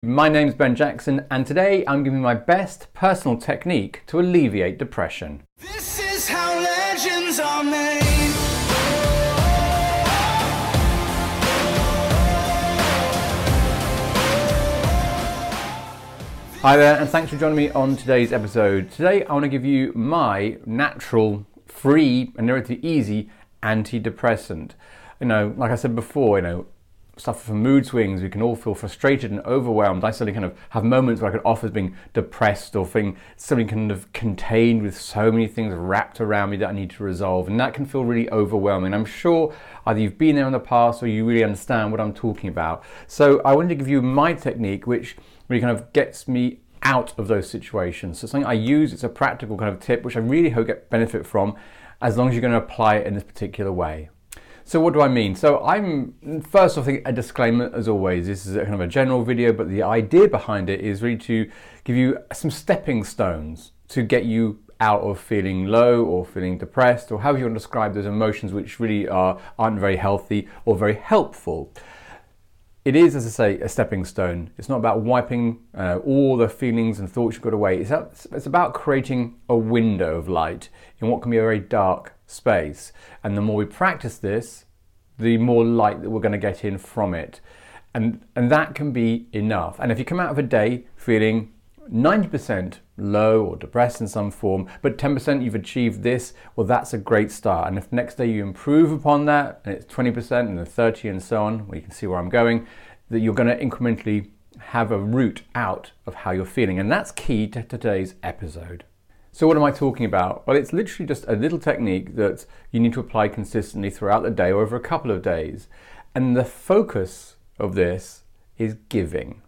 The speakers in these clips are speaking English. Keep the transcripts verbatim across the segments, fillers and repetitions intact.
My name's Ben Jackson, and today I'm giving my best personal technique to alleviate depression. This is how legends are made. Hi there, and thanks for joining me on today's episode. Today I want to give you my natural, free, and relatively easy antidepressant. You know, like I said before, you know, suffer from mood swings, we can all feel frustrated and overwhelmed. I certainly kind of have moments where I could offer as being depressed or feeling something kind of contained with so many things wrapped around me that I need to resolve, and that can feel really overwhelming. I'm sure either you've been there in the past or you really understand what I'm talking about. So I wanted to give you my technique, which really kind of gets me out of those situations. So something I use, it's a practical kind of tip, which I really hope you get benefit from, as long as you're going to apply it in this particular way. So what do I mean? So I'm, first off, a disclaimer as always, this is a kind of a general video, but the idea behind it is really to give you some stepping stones to get you out of feeling low or feeling depressed, or however you want to describe those emotions which really are, aren't very healthy or very helpful. It is, as I say, a stepping stone. It's not about wiping uh, all the feelings and thoughts you've got away. It's, it's about creating a window of light in what can be a very dark space. And the more we practice this, the more light that we're going to get in from it. And, and that can be enough. And if you come out of a day feeling ninety percent low or depressed in some form, but ten percent you've achieved this, well, that's a great start. And if next day you improve upon that, and it's twenty percent and then thirty and so on, well, you can see where I'm going, that you're going to incrementally have a route out of how you're feeling. And that's key to today's episode. So what am I talking about? Well, it's literally just a little technique that you need to apply consistently throughout the day or over a couple of days. And the focus of this is giving.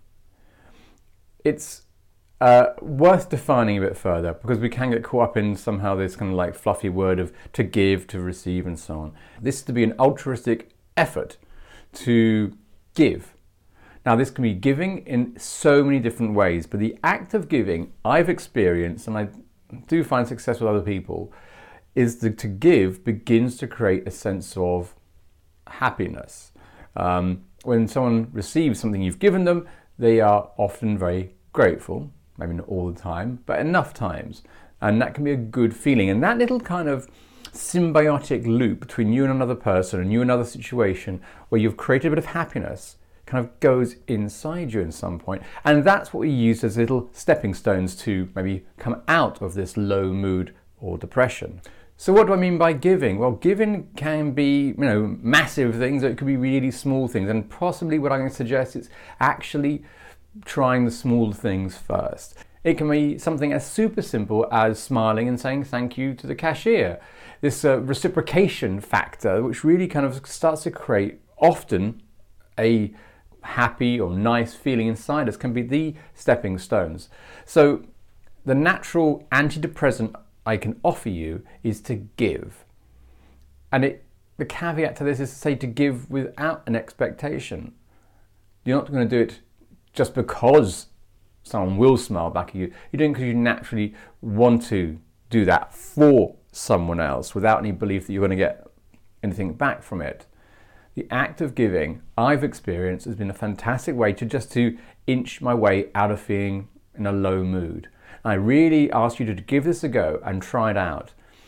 It's Uh, worth defining a bit further, because we can get caught up in somehow this kind of like fluffy word of to give, to receive, and so on. This is to be an altruistic effort to give. Now, this can be giving in so many different ways, but the act of giving I've experienced, and I do find success with other people, is that to give begins to create a sense of happiness. Um, when someone receives something you've given them, they are often very grateful. Maybe not all the time, but enough times. And that can be a good feeling. And that little kind of symbiotic loop between you and another person and you and another situation where you've created a bit of happiness kind of goes inside you at some point. And that's what we use as little stepping stones to maybe come out of this low mood or depression. So what do I mean by giving? Well, giving can be, you know, massive things, or it could be really small things. And possibly what I'm going to suggest is actually trying the small things first. It can be something as super simple as smiling and saying thank you to the cashier. This uh, reciprocation factor, which really kind of starts to create often a happy or nice feeling inside us, can be the stepping stones. So the natural antidepressant I can offer you is to give. And it, the caveat to this is to say to give without an expectation. You're not going to do it just because someone will smile back at you. You're doing it because you naturally want to do that for someone else without any belief that you're going to get anything back from it. The act of giving, I've experienced, has been a fantastic way to just to inch my way out of feeling in a low mood. And I really ask you to give this a go and try it out.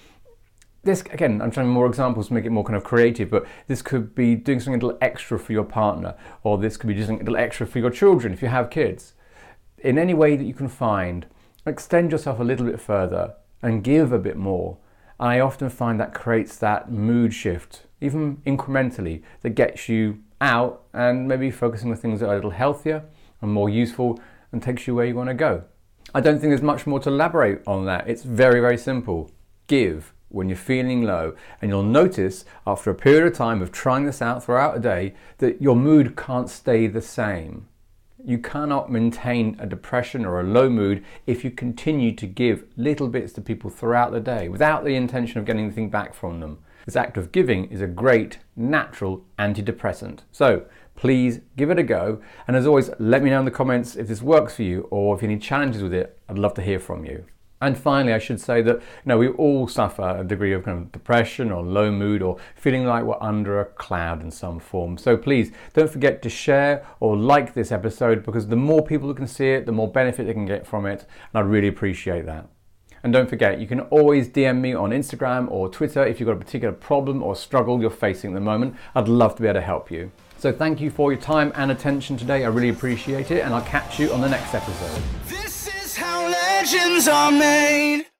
This, again, I'm trying more examples to make it more kind of creative, but this could be doing something a little extra for your partner, or this could be doing something a little extra for your children if you have kids. In any way that you can find, extend yourself a little bit further and give a bit more. And I often find that creates that mood shift, even incrementally, that gets you out and maybe focusing on things that are a little healthier and more useful and takes you where you want to go. I don't think there's much more to elaborate on that. It's very, very simple. Give when you're feeling low, and you'll notice after a period of time of trying this out throughout a day that your mood can't stay the same. You cannot maintain a depression or a low mood if you continue to give little bits to people throughout the day without the intention of getting anything back from them. This act of giving is a great natural antidepressant. So please give it a go, and as always, let me know in the comments if this works for you or if you have any challenges with it. I'd love to hear from you. And finally, I should say that, you know, we all suffer a degree of kind of depression or low mood or feeling like we're under a cloud in some form. So please don't forget to share or like this episode, because the more people who can see it, the more benefit they can get from it. And I really appreciate that. And don't forget, you can always D M me on Instagram or Twitter if you've got a particular problem or struggle you're facing at the moment. I'd love to be able to help you. So thank you for your time and attention today. I really appreciate it, and I'll catch you on the next episode. This is how legends are made.